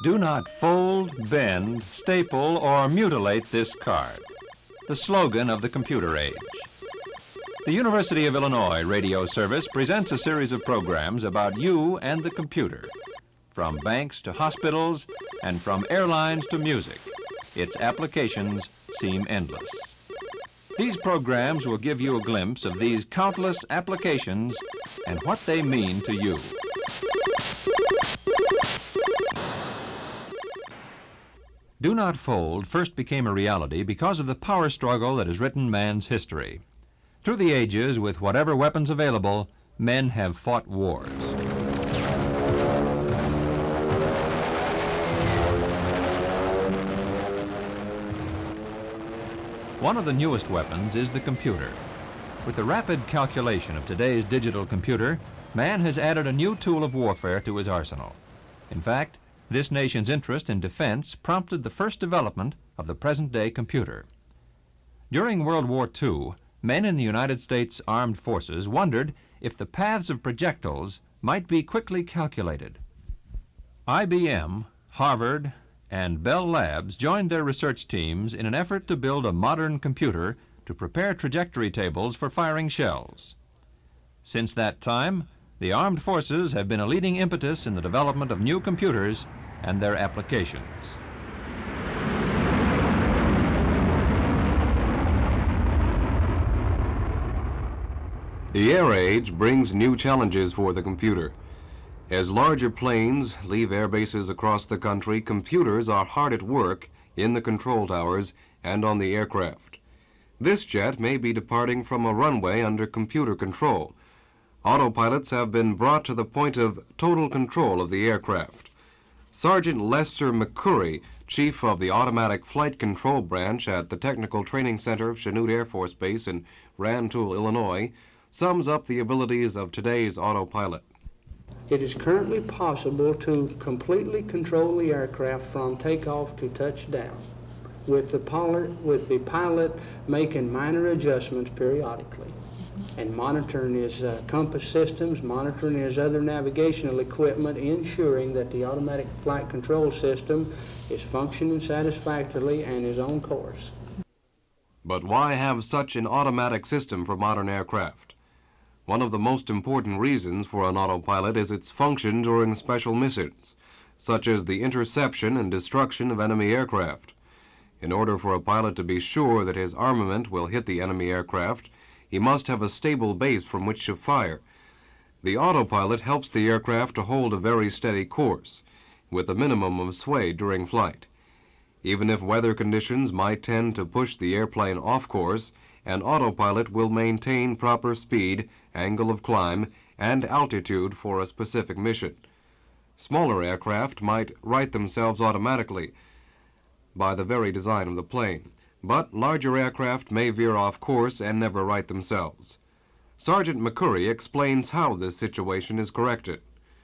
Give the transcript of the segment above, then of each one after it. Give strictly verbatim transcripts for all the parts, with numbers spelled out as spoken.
Do not fold, bend, staple, or mutilate this card. The slogan of the computer age. The University of Illinois Radio Service presents a series of programs about you and the computer. From banks to hospitals and from airlines to music, its applications seem endless. These programs will give you a glimpse of these countless applications and what they mean to you. Do Not Fold first became a reality because of the power struggle that has written man's history. Through the ages, with whatever weapons available, men have fought wars. One of the newest weapons is the computer. With the rapid calculation of today's digital computer, man has added a new tool of warfare to his arsenal. In fact, this nation's interest in defense prompted the first development of the present-day computer. During World War Two, men in the United States Armed Forces wondered if the paths of projectiles might be quickly calculated. I B M, Harvard, and Bell Labs joined their research teams in an effort to build a modern computer to prepare trajectory tables for firing shells. Since that time, the armed forces have been a leading impetus in the development of new computers and their applications. The air age brings new challenges for the computer. As larger planes leave air bases across the country, computers are hard at work in the control towers and on the aircraft. This jet may be departing from a runway under computer control. Autopilots have been brought to the point of total control of the aircraft. Sergeant Lester McCurry, chief of the Automatic Flight Control Branch at the Technical Training Center of Chanute Air Force Base in Rantoul, Illinois, sums up the abilities of today's autopilot. It is currently possible to completely control the aircraft from takeoff to touchdown, with the pilot, with the pilot making minor adjustments periodically and monitoring his uh, compass systems, monitoring his other navigational equipment, ensuring that the automatic flight control system is functioning satisfactorily and is on course. But why have such an automatic system for modern aircraft? One of the most important reasons for an autopilot is its function during special missions, such as the interception and destruction of enemy aircraft. In order for a pilot to be sure that his armament will hit the enemy aircraft, he must have a stable base from which to fire. The autopilot helps the aircraft to hold a very steady course, with a minimum of sway during flight. Even if weather conditions might tend to push the airplane off course, an autopilot will maintain proper speed, angle of climb, and altitude for a specific mission. Smaller aircraft might right themselves automatically by the very design of the plane, but larger aircraft may veer off course and never right themselves. Sergeant McCurry explains how this situation is corrected.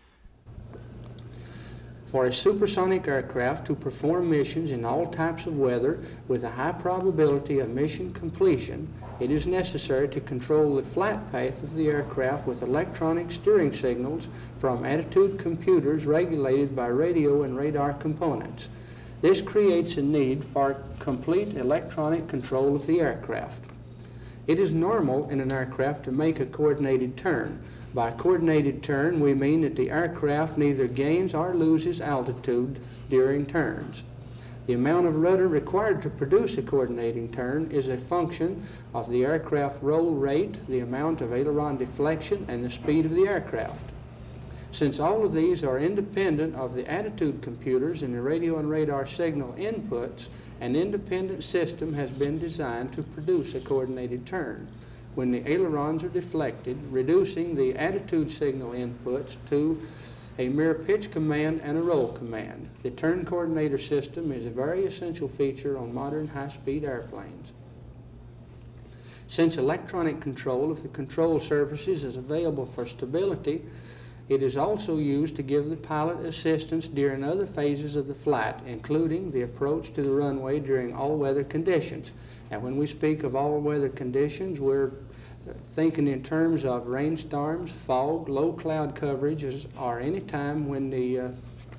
For a supersonic aircraft to perform missions in all types of weather with a high probability of mission completion, it is necessary to control the flight path of the aircraft with electronic steering signals from attitude computers regulated by radio and radar components. This creates a need for complete electronic control of the aircraft. It is normal in an aircraft to make a coordinated turn. By coordinated turn, we mean that the aircraft neither gains or loses altitude during turns. The amount of rudder required to produce a coordinating turn is a function of the aircraft roll rate, the amount of aileron deflection, and the speed of the aircraft. Since all of these are independent of the attitude computers and the radio and radar signal inputs, an independent system has been designed to produce a coordinated turn when the ailerons are deflected, reducing the attitude signal inputs to a mere pitch command and a roll command. The turn coordinator system is a very essential feature on modern high-speed airplanes. Since electronic control of the control surfaces is available for stability, it is also used to give the pilot assistance during other phases of the flight, including the approach to the runway during all weather conditions. And when we speak of all weather conditions, we're thinking in terms of rainstorms, fog, low cloud coverages, or any time when the uh,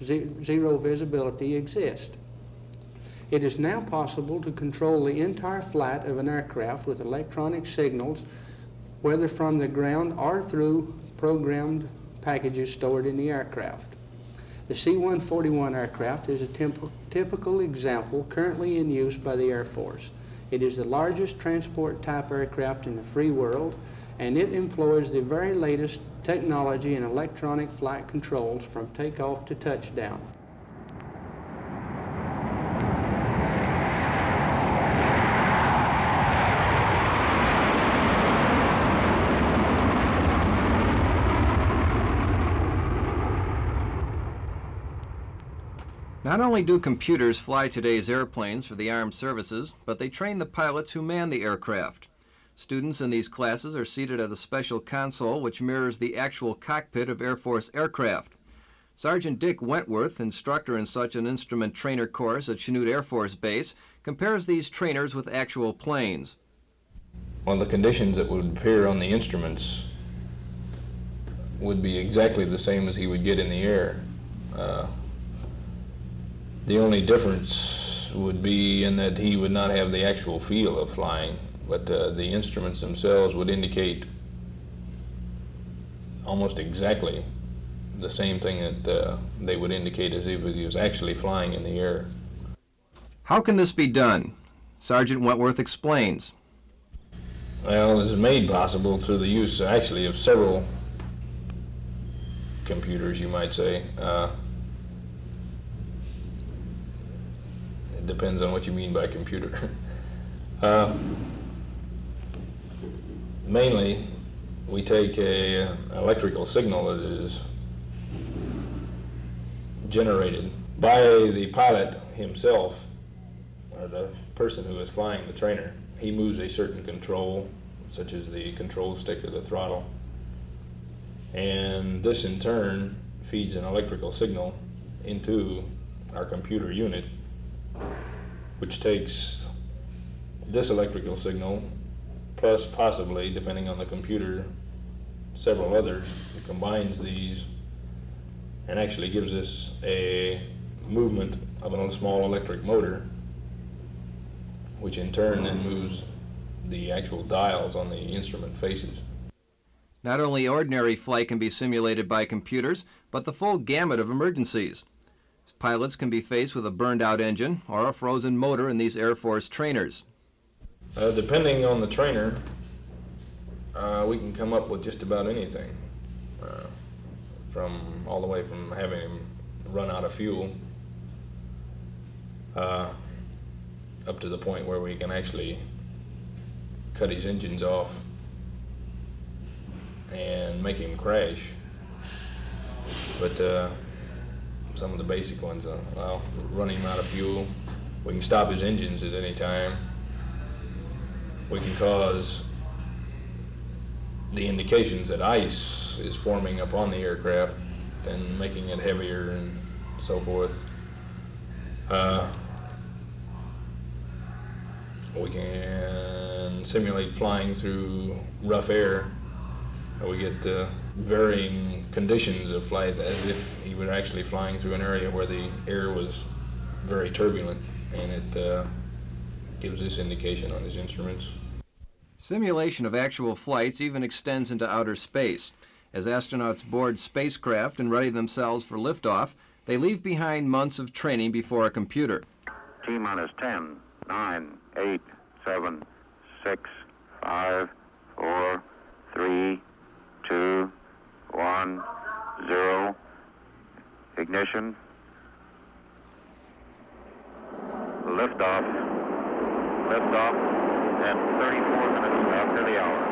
zero visibility exist. It is now possible to control the entire flight of an aircraft with electronic signals, whether from the ground or through programmed packages stored in the aircraft. The C one forty-one aircraft is a typical example currently in use by the Air Force. It is the largest transport type aircraft in the free world, and it employs the very latest technology in electronic flight controls from takeoff to touchdown. Not only do computers fly today's airplanes for the armed services, but they train the pilots who man the aircraft. Students in these classes are seated at a special console which mirrors the actual cockpit of Air Force aircraft. Sergeant Dick Wentworth, instructor in such an instrument trainer course at Chanute Air Force Base, compares these trainers with actual planes. Well, the conditions that would appear on the instruments would be exactly the same as he would get in the air. Uh, The only difference would be in that he would not have the actual feel of flying, but uh, the instruments themselves would indicate almost exactly the same thing that uh, they would indicate as if he was actually flying in the air. How can this be done? Sergeant Wentworth explains. Well, it's made possible through the use actually of several computers, you might say. Uh, It depends on what you mean by computer. uh, mainly, we take a, an electrical signal that is generated by the pilot himself, or the person who is flying the trainer. He moves a certain control, such as the control stick or the throttle, and this in turn feeds an electrical signal into our computer unit, which takes this electrical signal, plus possibly, depending on the computer, several others. It combines these and actually gives us a movement of a small electric motor, which in turn then moves the actual dials on the instrument faces. Not only ordinary flight can be simulated by computers, but the full gamut of emergencies. Pilots can be faced with a burned-out engine or a frozen motor in these Air Force trainers. Uh, depending on the trainer, uh, we can come up with just about anything, uh, from all the way from having him run out of fuel uh, up to the point where we can actually cut his engines off and make him crash. But uh, some of the basic ones, uh, well, running him out of fuel. We can stop his engines at any time. We can cause the indications that ice is forming upon the aircraft and making it heavier and so forth. Uh, we can simulate flying through rough air. We get uh, varying conditions of flight as if he were actually flying through an area where the air was very turbulent, and it uh, gives this indication on his instruments. Simulation of actual flights even extends into outer space. As astronauts board spacecraft and ready themselves for liftoff, they leave behind months of training before a computer. T-minus ten, nine, eight, seven, six, five, four, three, two, one, zero. Ignition. Liftoff. Liftoff at thirty-four minutes after the hour.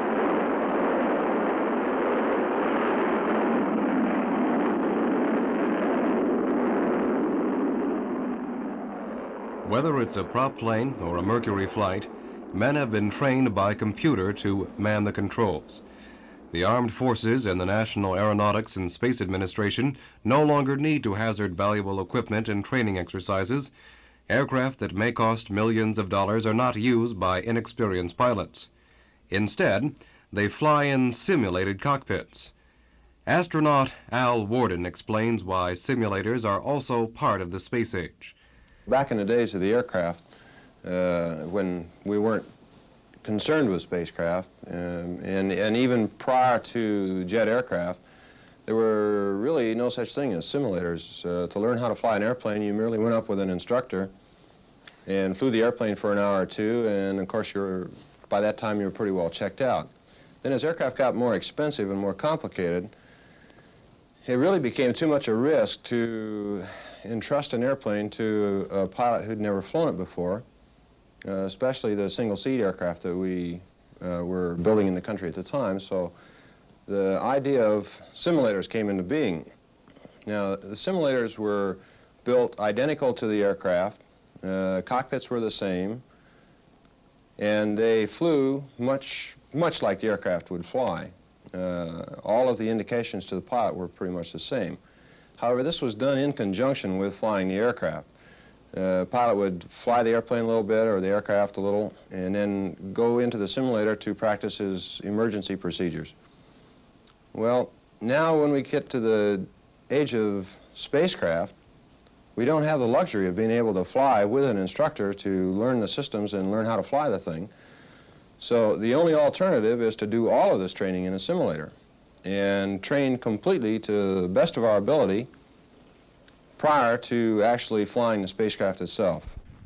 Whether it's a prop plane or a Mercury flight, men have been trained by computer to man the controls. The armed forces and the National Aeronautics and Space Administration no longer need to hazard valuable equipment in training exercises. Aircraft that may cost millions of dollars are not used by inexperienced pilots. Instead, they fly in simulated cockpits. Astronaut Al Worden explains why simulators are also part of the space age. Back in the days of the aircraft, uh, when we weren't concerned with spacecraft, um, and, and even prior to jet aircraft, there were really no such thing as simulators. Uh, to learn how to fly an airplane, you merely went up with an instructor and flew the airplane for an hour or two, and of course, you're, by that time, you were pretty well checked out. Then as aircraft got more expensive and more complicated, it really became too much a risk to entrust an airplane to a pilot who'd never flown it before, uh, especially the single-seat aircraft that we uh, were building in the country at the time. So the idea of simulators came into being. Now, the simulators were built identical to the aircraft. Uh, cockpits were the same, and they flew much, much like the aircraft would fly. Uh, all of the indications to the pilot were pretty much the same. However, this was done in conjunction with flying the aircraft. Uh, pilot would fly the airplane a little bit, or the aircraft a little, and then go into the simulator to practice his emergency procedures. Well, now when we get to the age of spacecraft, we don't have the luxury of being able to fly with an instructor to learn the systems and learn how to fly the thing. So the only alternative is to do all of this training in a simulator and train completely to the best of our ability prior to actually flying the spacecraft itself.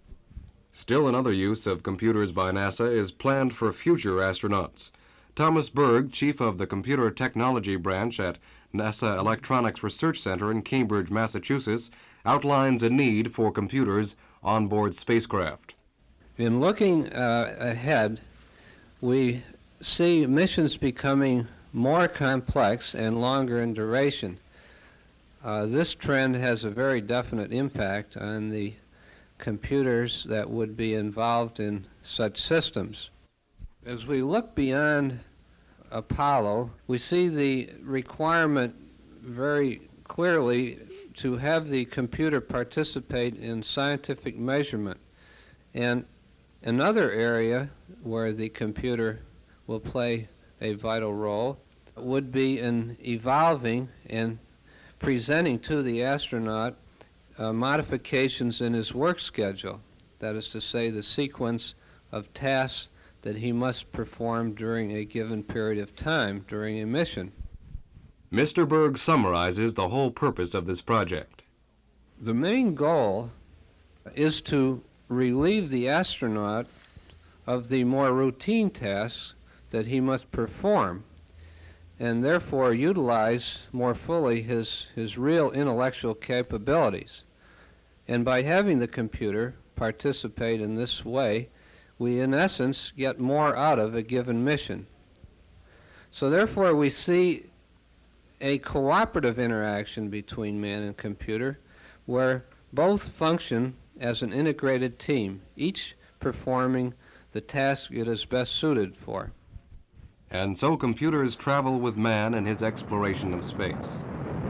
Still another use of computers by NASA is planned for future astronauts. Thomas Berg, chief of the Computer Technology Branch at NASA Electronics Research Center in Cambridge, Massachusetts, outlines a need for computers on board spacecraft. In looking uh, ahead, we see missions becoming more complex and longer in duration. Uh, this trend has a very definite impact on the computers that would be involved in such systems. As we look beyond Apollo, we see the requirement very clearly to have the computer participate in scientific measurement. And another area where the computer will play a vital role would be in evolving and presenting to the astronaut uh, modifications in his work schedule. That is to say, the sequence of tasks that he must perform during a given period of time during a mission. Mister Berg summarizes the whole purpose of this project. The main goal is to relieve the astronaut of the more routine tasks that he must perform, and therefore utilize more fully his, his real intellectual capabilities. And by having the computer participate in this way, we in essence get more out of a given mission. So therefore we see a cooperative interaction between man and computer where both function as an integrated team, each performing the task it is best suited for. And so computers travel with man in his exploration of space.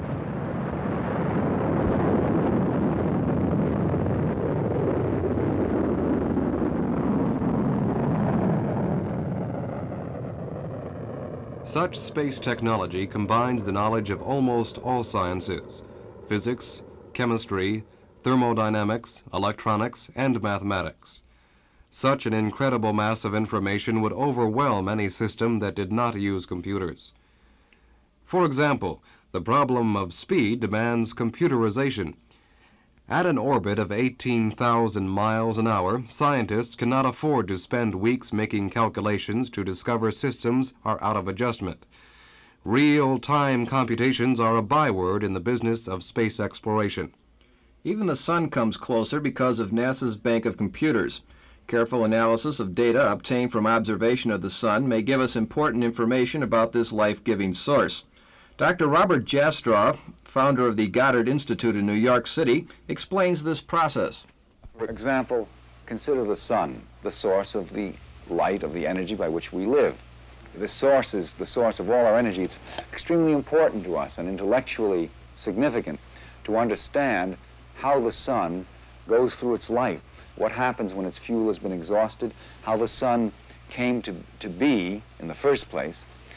Such space technology combines the knowledge of almost all sciences: physics, chemistry, thermodynamics, electronics, and mathematics. Such an incredible mass of information would overwhelm any system that did not use computers. For example, the problem of speed demands computerization. At an orbit of eighteen thousand miles an hour, scientists cannot afford to spend weeks making calculations to discover systems are out of adjustment. Real-time computations are a byword in the business of space exploration. Even the sun comes closer because of NASA's bank of computers. Careful analysis of data obtained from observation of the sun may give us important information about this life-giving source. Doctor Robert Jastrow, founder of the Goddard Institute in New York City, explains this process. For example, consider the sun, the source of the light, of the energy by which we live. The source is the source of all our energy. It's extremely important to us and intellectually significant to understand how the sun goes through its life, what happens when its fuel has been exhausted, how the sun came to, to be in the first place.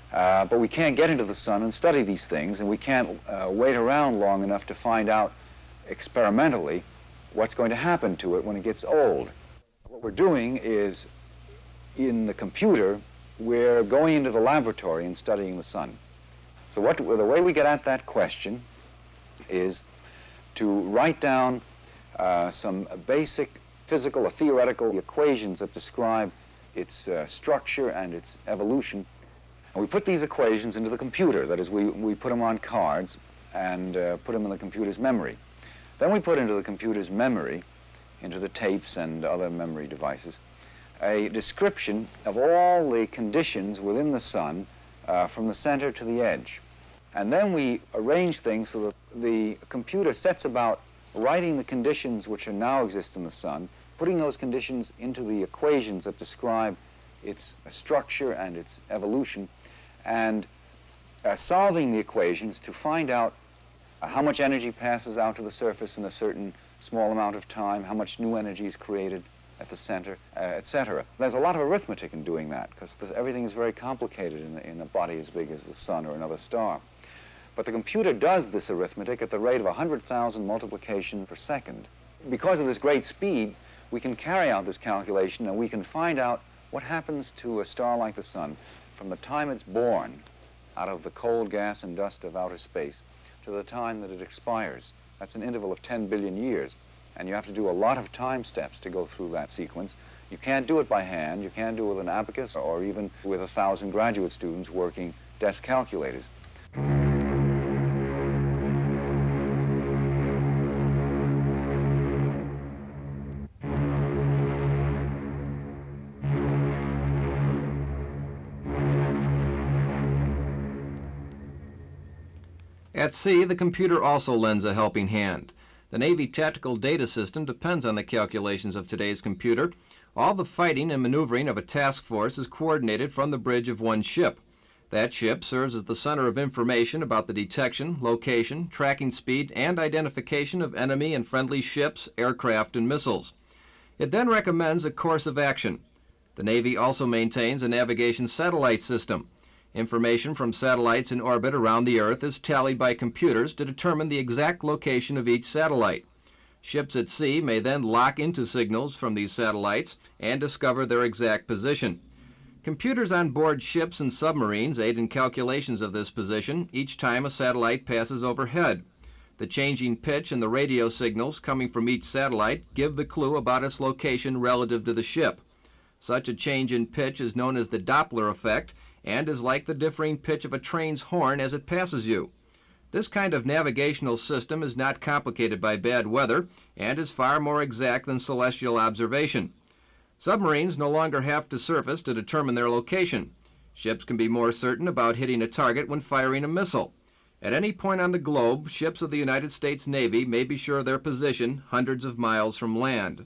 Uh, but we can't get into the sun and study these things, and we can't uh, wait around long enough to find out experimentally what's going to happen to it when it gets old. What we're doing is, in the computer, we're going into the laboratory and studying the sun. So what, the way we get at that question is to write down uh, some basic physical or theoretical equations that describe its uh, structure and its evolution. And we put these equations into the computer. That is, we, we put them on cards and uh, put them in the computer's memory. Then we put into the computer's memory, into the tapes and other memory devices, a description of all the conditions within the sun uh, from the center to the edge. And then we arrange things so that the computer sets about writing the conditions which are now exist in the sun, putting those conditions into the equations that describe its structure and its evolution, and uh, solving the equations to find out uh, how much energy passes out to the surface in a certain small amount of time, how much new energy is created at the center, uh, et cetera. There's a lot of arithmetic in doing that, because everything is very complicated in, in a body as big as the sun or another star. But the computer does this arithmetic at the rate of one hundred thousand multiplication per second. Because of this great speed, we can carry out this calculation and we can find out what happens to a star like the sun from the time it's born out of the cold gas and dust of outer space to the time that it expires. That's an interval of ten billion years. And you have to do a lot of time steps to go through that sequence. You can't do it by hand. You can't do it with an abacus or even with a thousand graduate students working desk calculators. At sea, the computer also lends a helping hand. The Navy Tactical Data System depends on the calculations of today's computer. All the fighting and maneuvering of a task force is coordinated from the bridge of one ship. That ship serves as the center of information about the detection, location, tracking speed, and identification of enemy and friendly ships, aircraft, and missiles. It then recommends a course of action. The Navy also maintains a navigation satellite system. Information from satellites in orbit around the Earth is tallied by computers to determine the exact location of each satellite. Ships at sea may then lock into signals from these satellites and discover their exact position. Computers on board ships and submarines aid in calculations of this position each time a satellite passes overhead. The changing pitch and the radio signals coming from each satellite give the clue about its location relative to the ship. Such a change in pitch is known as the Doppler effect, and is like the differing pitch of a train's horn as it passes you. This kind of navigational system is not complicated by bad weather and is far more exact than celestial observation. Submarines no longer have to surface to determine their location. Ships can be more certain about hitting a target when firing a missile. At any point on the globe, ships of the United States Navy may be sure of their position hundreds of miles from land.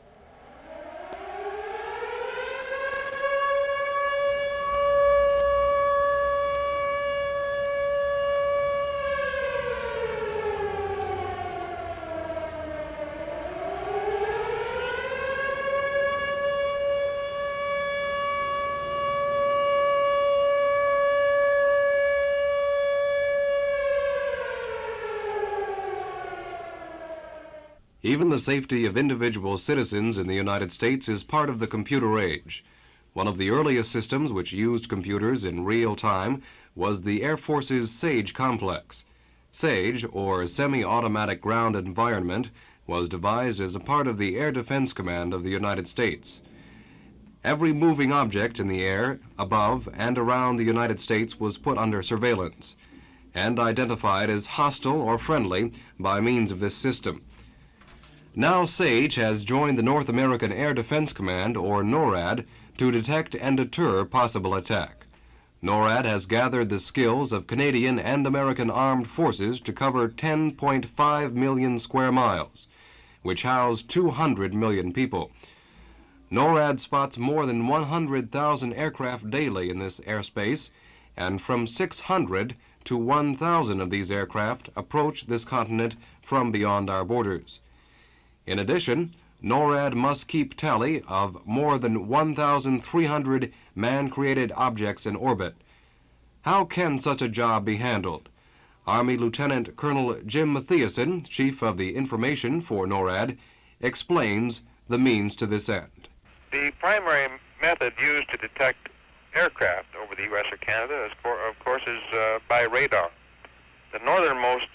Even the safety of individual citizens in the United States is part of the computer age. One of the earliest systems which used computers in real time was the Air Force's SAGE complex. SAGE, or Semi-Automatic Ground Environment, was devised as a part of the Air Defense Command of the United States. Every moving object in the air, above and around the United States was put under surveillance and identified as hostile or friendly by means of this system. Now SAGE has joined the North American Air Defense Command, or NORAD, to detect and deter possible attack. NORAD has gathered the skills of Canadian and American armed forces to cover ten point five million square miles, which house two hundred million people. NORAD spots more than one hundred thousand aircraft daily in this airspace, and from six hundred to one thousand of these aircraft approach this continent from beyond our borders. In addition, NORAD must keep tally of more than one thousand three hundred man-created objects in orbit. How can such a job be handled? Army Lieutenant Colonel Jim Mathiasen, Chief of the Information for NORAD, explains the means to this end. The primary method used to detect aircraft over the U S or Canada, is, of course, is uh, by radar. The northernmost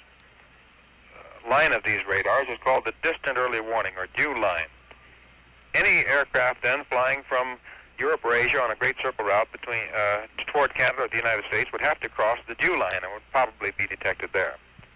uh, line of these radars is called the Distant Early Warning, or D E W line. Any aircraft then flying from Europe or Asia on a great circle route between uh, toward Canada or the United States would have to cross the D E W line and would probably be detected there.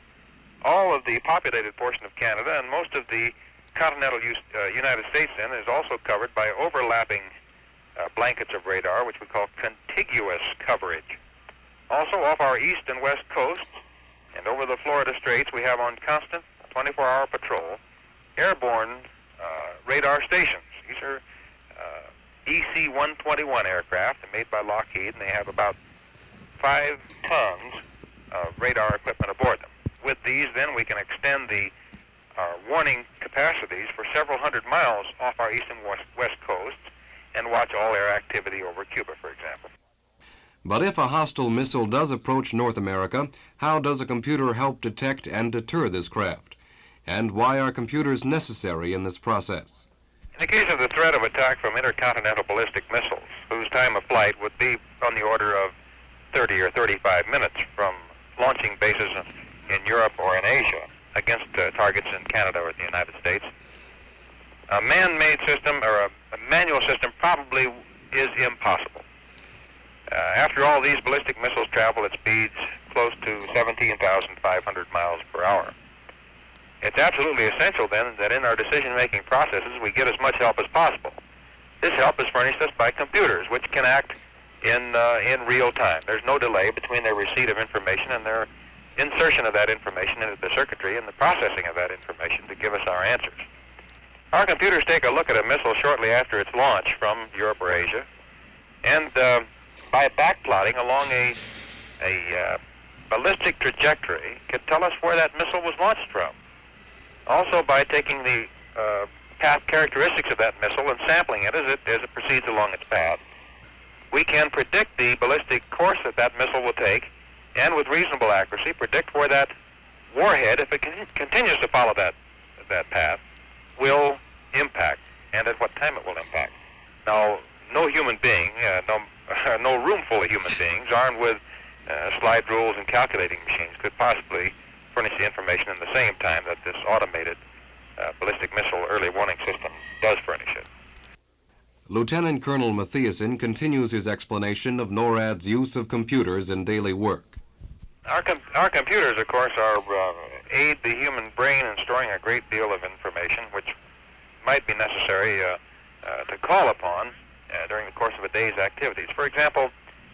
All of the populated portion of Canada and most of the continental use, uh, United States then is also covered by overlapping uh, blankets of radar, which we call contiguous coverage. Also off our east and west coasts and over the Florida Straits, we have on constant twenty-four hour patrol airborne uh, radar stations. These are uh, E C one twenty-one aircraft made by Lockheed, and they have about five tons of radar equipment aboard them. With these, then, we can extend the uh, warning capacities for several hundred miles off our east and west, west coasts and watch all air activity over Cuba, for example. But if a hostile missile does approach North America, how does a computer help detect and deter this craft? And why are computers necessary in this process? In the case of the threat of attack from intercontinental ballistic missiles, whose time of flight would be on the order of thirty or thirty-five minutes from launching bases in Europe or in Asia against uh, targets in Canada or the United States, a man-made system or a, a manual system probably is impossible. Uh, after all, these ballistic missiles travel at speeds close to seventeen thousand five hundred miles per hour. It's absolutely essential, then, that in our decision-making processes we get as much help as possible. This help is furnished us by computers, which can act in, uh, in real time. There's no delay between their receipt of information and their insertion of that information into the circuitry and the processing of that information to give us our answers. Our computers take a look at a missile shortly after its launch from Europe or Asia, and uh, by backplotting along a, a uh, ballistic trajectory, can tell us where that missile was launched from. Also, by taking the uh, path characteristics of that missile and sampling it as it, as it proceeds along its path, we can predict the ballistic course that that missile will take, and with reasonable accuracy predict where that warhead, if it con continues to follow that, that path, will impact, and at what time it will impact. Now, no human being, uh, no, uh, no room full of human beings armed with uh, slide rules and calculating machines could possibly furnish the information in the same time that this automated uh, ballistic missile early warning system does furnish it. Lieutenant Colonel Mathiasen continues his explanation of NORAD's use of computers in daily work. Our, com our computers, of course, are uh, aid the human brain in storing a great deal of information which might be necessary uh, uh, to call upon uh, during the course of a day's activities. For example,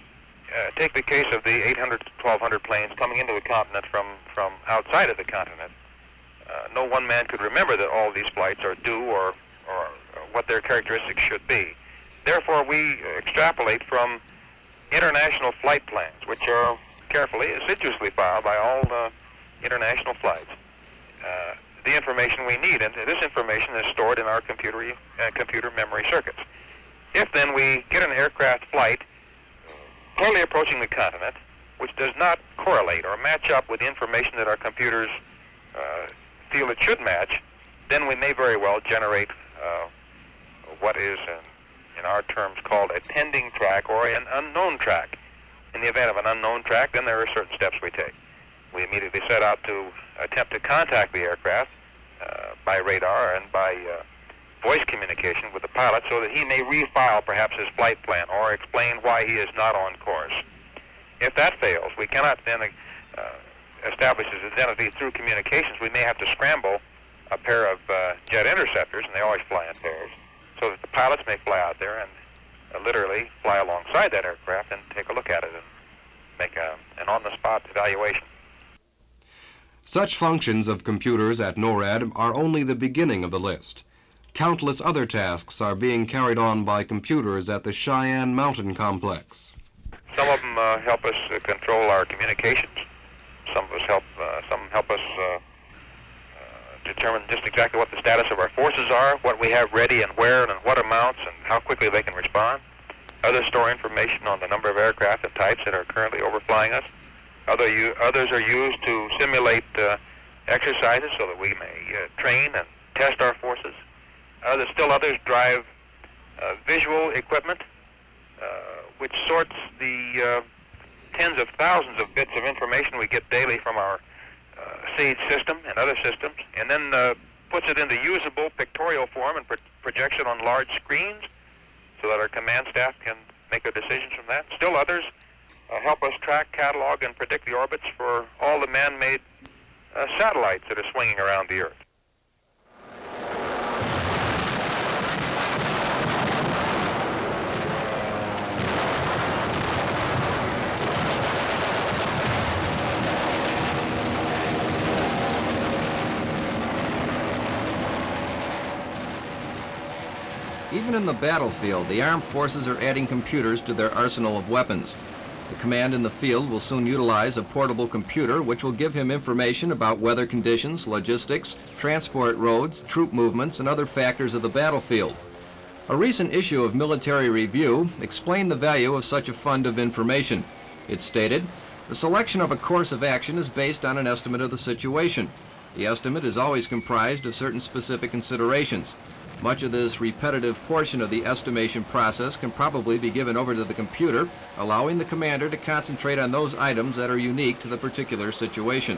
Uh, take the case of the eight hundred to twelve hundred planes coming into the continent from, from outside of the continent. Uh, no one man could remember that all these flights are due or, or what their characteristics should be. Therefore, we extrapolate from international flight plans, which are carefully, assiduously filed by all uh, international flights, uh, the information we need. And this information is stored in our computer, uh, computer memory circuits. If then we get an aircraft flight clearly approaching the continent, which does not correlate or match up with the information that our computers uh, feel it should match, then we may very well generate uh, what is, in, in our terms, called a pending track or an unknown track. In the event of an unknown track, then there are certain steps we take. We immediately set out to attempt to contact the aircraft uh, by radar and by uh, voice communication with the pilot so that he may refile perhaps his flight plan or explain why he is not on course. If that fails, we cannot then uh, establish his identity through communications. We may have to scramble a pair of uh, jet interceptors, and they always fly in pairs, so that the pilots may fly out there and uh, literally fly alongside that aircraft and take a look at it and make a, an on-the-spot evaluation. Such functions of computers at NORAD are only the beginning of the list. Countless other tasks are being carried on by computers at the Cheyenne Mountain Complex. Some of them uh, help us uh, control our communications. Some of us help. Uh, some help us uh, uh, determine just exactly what the status of our forces are, what we have ready and where, and what amounts, and how quickly they can respond. Others store information on the number of aircraft and types that are currently overflying us. Other u- others are used to simulate uh, exercises so that we may uh, train and test our forces. Others, still others drive uh, visual equipment, uh, which sorts the uh, tens of thousands of bits of information we get daily from our uh, SAGE system and other systems, and then uh, puts it into usable pictorial form and pro- projects it on large screens so that our command staff can make their decisions from that. Still others uh, help us track, catalog, and predict the orbits for all the man-made uh, satellites that are swinging around the Earth. Even in the battlefield, the armed forces are adding computers to their arsenal of weapons. The command in the field will soon utilize a portable computer which will give him information about weather conditions, logistics, transport roads, troop movements, and other factors of the battlefield. A recent issue of Military Review explained the value of such a fund of information. It stated, "The selection of a course of action is based on an estimate of the situation. The estimate is always comprised of certain specific considerations. Much of this repetitive portion of the estimation process can probably be given over to the computer, allowing the commander to concentrate on those items that are unique to the particular situation."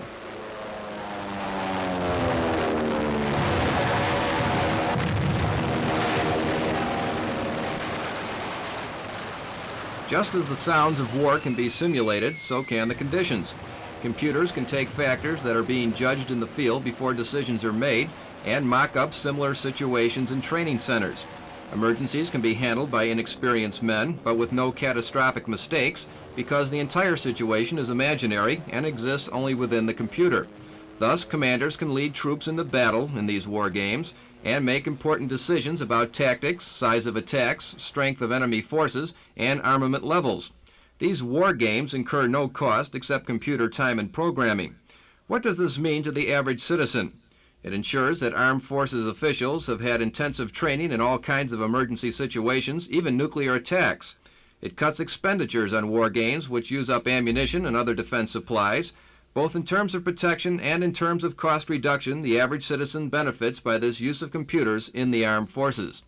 Just as the sounds of war can be simulated, so can the conditions. Computers can take factors that are being judged in the field before decisions are made and mock up similar situations in training centers. Emergencies can be handled by inexperienced men, but with no catastrophic mistakes, because the entire situation is imaginary and exists only within the computer. Thus, commanders can lead troops into battle in these war games and make important decisions about tactics, size of attacks, strength of enemy forces, and armament levels. These war games incur no cost except computer time and programming. What does this mean to the average citizen? It ensures that armed forces officials have had intensive training in all kinds of emergency situations, even nuclear attacks. It cuts expenditures on war games which use up ammunition and other defense supplies. Both in terms of protection and in terms of cost reduction, the average citizen benefits by this use of computers in the armed forces.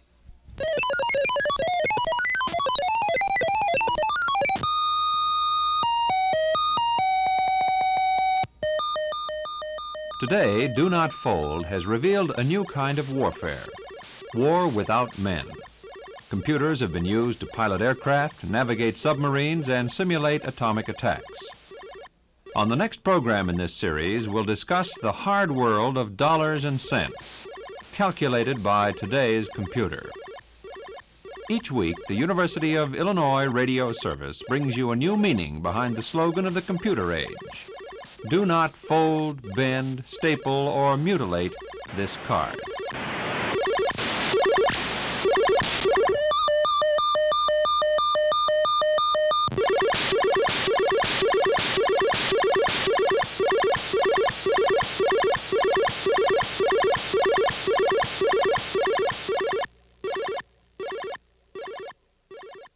Today, Do Not Fold has revealed a new kind of warfare, war without men. Computers have been used to pilot aircraft, navigate submarines, and simulate atomic attacks. On the next program in this series, we'll discuss the hard world of dollars and cents, calculated by today's computer. Each week, the University of Illinois Radio Service brings you a new meaning behind the slogan of the computer age. Do not fold, bend, staple, or mutilate this card.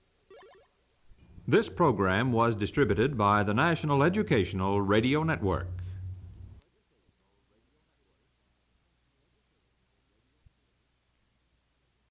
This program was distributed by the National Educational Radio Network.